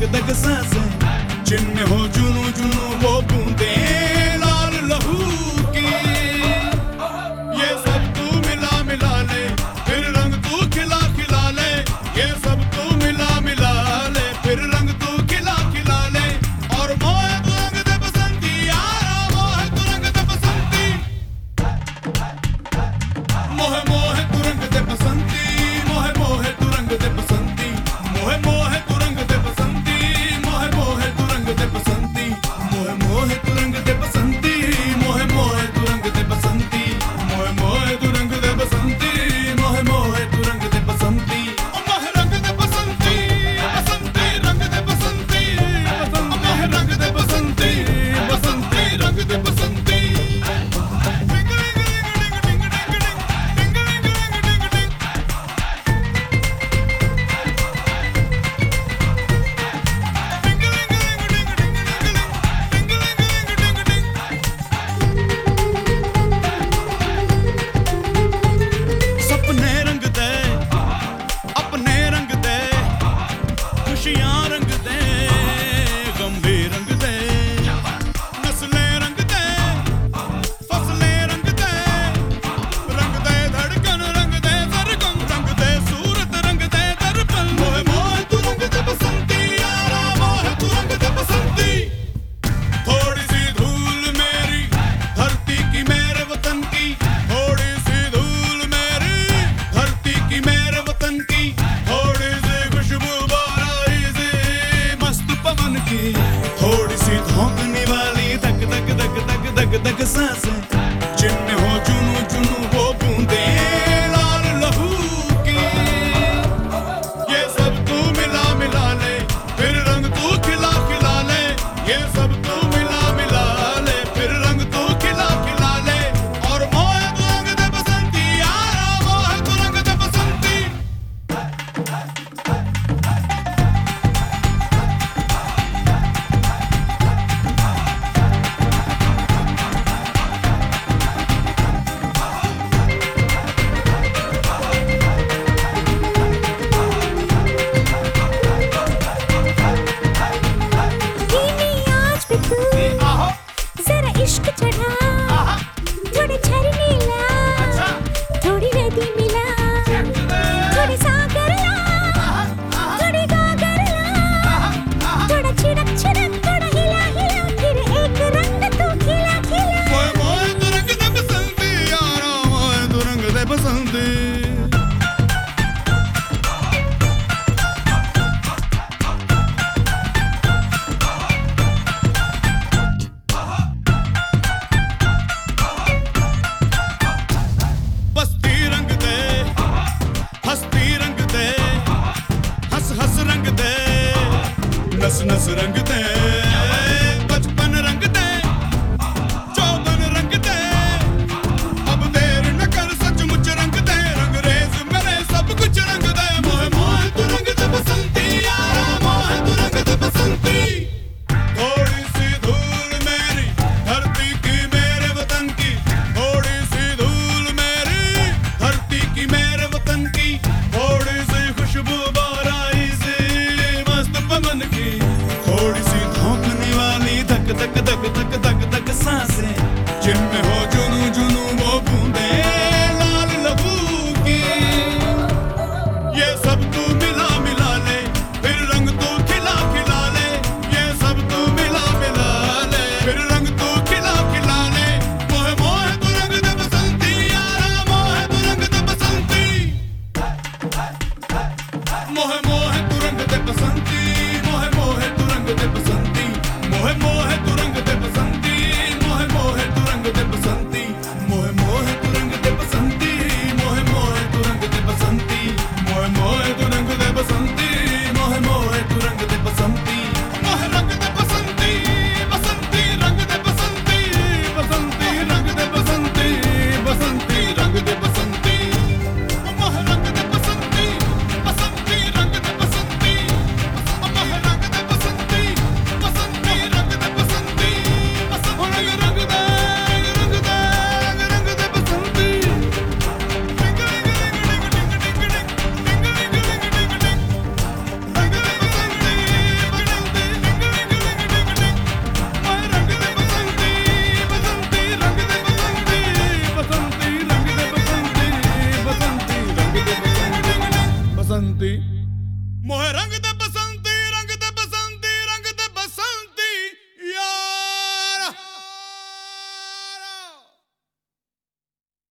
धक सांसें, जिनमें हो जुनू जुनू वो बूंदे लाल लहू की। ये सब तू मिला मिला ले, फिर रंग तू खिला खिला ले। ये सब तू मिला मिला ले, फिर रंग तू खिला खिला ले। और मोहे तू रंग दे बसंती यारा, मोहे तू रंग दे बसंती। मोहे मोहे तू रंग दे बसंती, मोहे मोहे तू रंग दे बसंती। मोहे मोहे तू रंग दे बसंती, मोहे मोहे तू रंग दे बसंती। मोहे मोहे तू रंग दे बसंती, मोहे मोहे तू रंग दे बसंती। मोहे मोहे तू रंग दे बसंती, मोहे मोहे तू रंग दे बसंती। मोहे रंग दे बसंती, बसंती रंग दे बसंती। मोहे रंग दे बसंती, बसंती रंग दे बसंती। सपने रंग दे, अपने रंग दे, खुशियां रंग दे, गम भी रंग दे। नस्लें रंग दे, फसलें रंग दे, रंग दे धड़कन रंग दे सरगम, रंग दे सूरत रंग दे दर्पण। मोहे मोहे तू रंग दे बसंती यारा, मोहे तू रंग दे बसंती। थोड़ी सी धूल मेरी धरती की मेरे वतन की, थोड़ी सी धूल मेरी धरती की मेरे वतन की। थोड़ी सी खुशबू बाराई से मस्त पवन की, थोड़ी सी धोंकने वाली धक धक धक धक धक धक सांसें, जिनमें हो जुनू जुनू वो बूंदे लाल लहू की। ये सब तू मिला मिला ले, फिर रंग तू खिला खिला ले। ये सब तू मिला मिला ले, फिर रंग तू खिला खिला ले। और मोहे तू रंग दे बसंती यारा, मोहे तू रंग दे बसंती। धीमी आंच पे तू जरा इश्क चढ़ा, थोड़े झरने ला, थोड़ी नदी मिला, थोड़ी सागर ला, थोड़ी गागर ला, थोड़ा छिड़क छिड़क, थोड़ा हिला हिला, फिर एक रंग तू खिला खिला। मोहे मोहे तू रंग दे बसंती यारा, मोहे तू रंग दे बसंती। बस्ती रंग दे, हस्ती रंग दे, हंस हंस रंग दे, नस नस रंग दे, बचपन रंग दे, चौबन रंग दे। अब देर न कर सचमुच रंग दे, रंगरेज मेरे सब कुछ रंग दे। मोहे मोहे तू रंग दे बसंती यारा, मोहे तू रंग दे बसंती। थोड़ी सी धूल मेरी धरती की मेरे वतन की, थोड़ी सी धूल मेरी धरती की मेरे वतन की। थोड़ी सी खुशबू बाराई से मस्त पवन की, थोड़ी सी धोंकने वाली धक धक धक धक धक धक सांसें, जिनमें हो जुनू जुनू